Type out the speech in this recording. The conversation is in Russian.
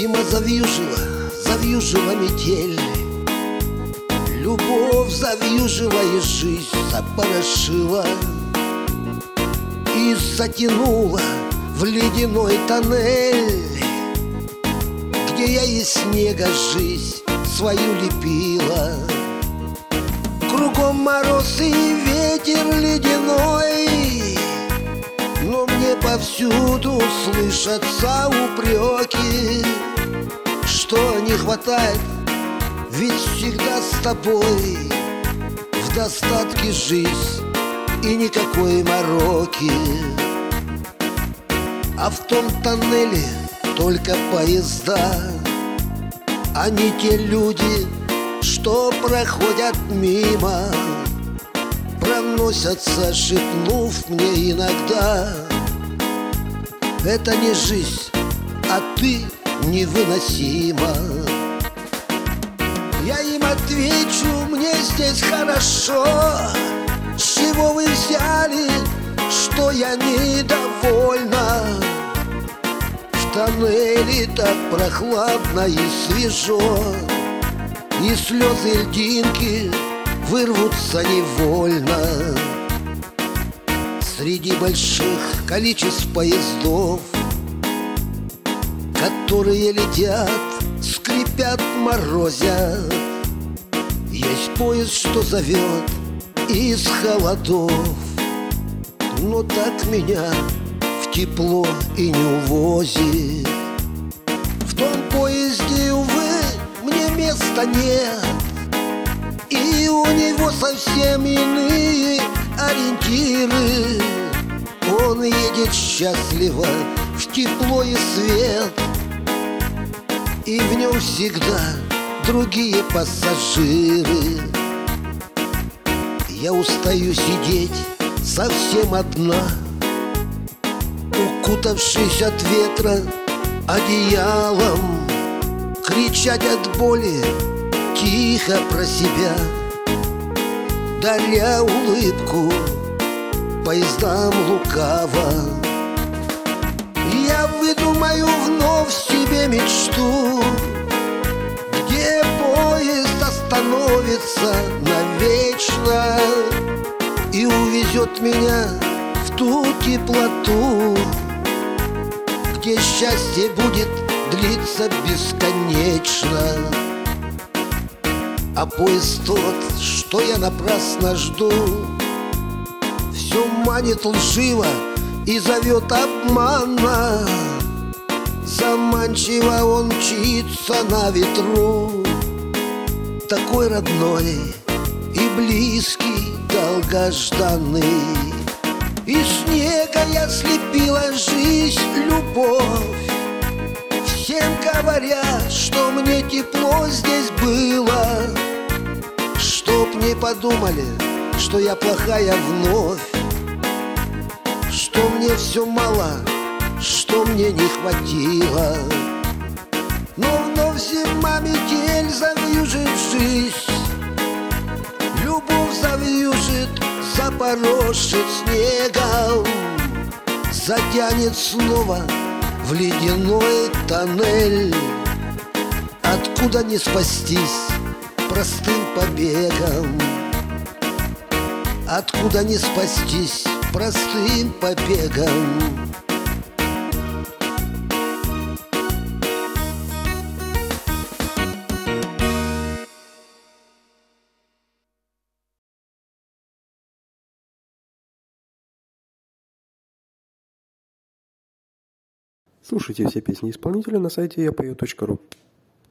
Мимо завьюжила метель, любовь завьюжила и жизнь запорошила и затянула в ледяной тоннель, где я из снега жизнь свою лепила. Кругом мороз и ветер ледяной, но мне повсюду слышатся упреки, что не хватает, ведь всегда с тобой в достатке жизнь и никакой мороки. А в том тоннеле только поезда, а не те люди, что проходят мимо, проносятся, шепнув мне иногда: это не жизнь, а ты невыносима. Я им отвечу: мне здесь хорошо. С чего вы взяли, что я недовольна? В тоннеле так прохладно и свежо, и слезы льдинки вырвутся невольно. Среди больших количеств поездов, которые летят, скрипят, морозят, есть поезд, что зовет из холодов. Но так меня в тепло и не увозит. В том поезде, увы, мне места нет, и у него совсем иные ориентиры. Он едет счастливо в тепло и свет, и в нем всегда другие пассажиры. Я устаю сидеть совсем одна, укутавшись от ветра одеялом, кричать от боли тихо про себя, даря улыбку поездам лукаво. Я выдумаю вновь себе мечту, где поезд остановится навечно и увезет меня в ту теплоту, где счастье будет длиться бесконечно. А поезд тот, что я напрасно жду, все манит лживо и зовет обманно. Заманчиво он мчится на ветру, такой родной и близкий, долгожданный. Из снега я слепила жизнь, любовь, всем говоря, что мне тепло здесь было, чтоб не подумали, что я плохая вновь, что мне все мало, что мне не хватило. Но вновь зима, метель завьюжит жизнь, любовь завьюжит, запорошит снегом, затянет снова в ледяной тоннель, откуда не спастись простым побегом, откуда не спастись простым побегом. Слушайте все песни исполнителя на сайте yapою.ru.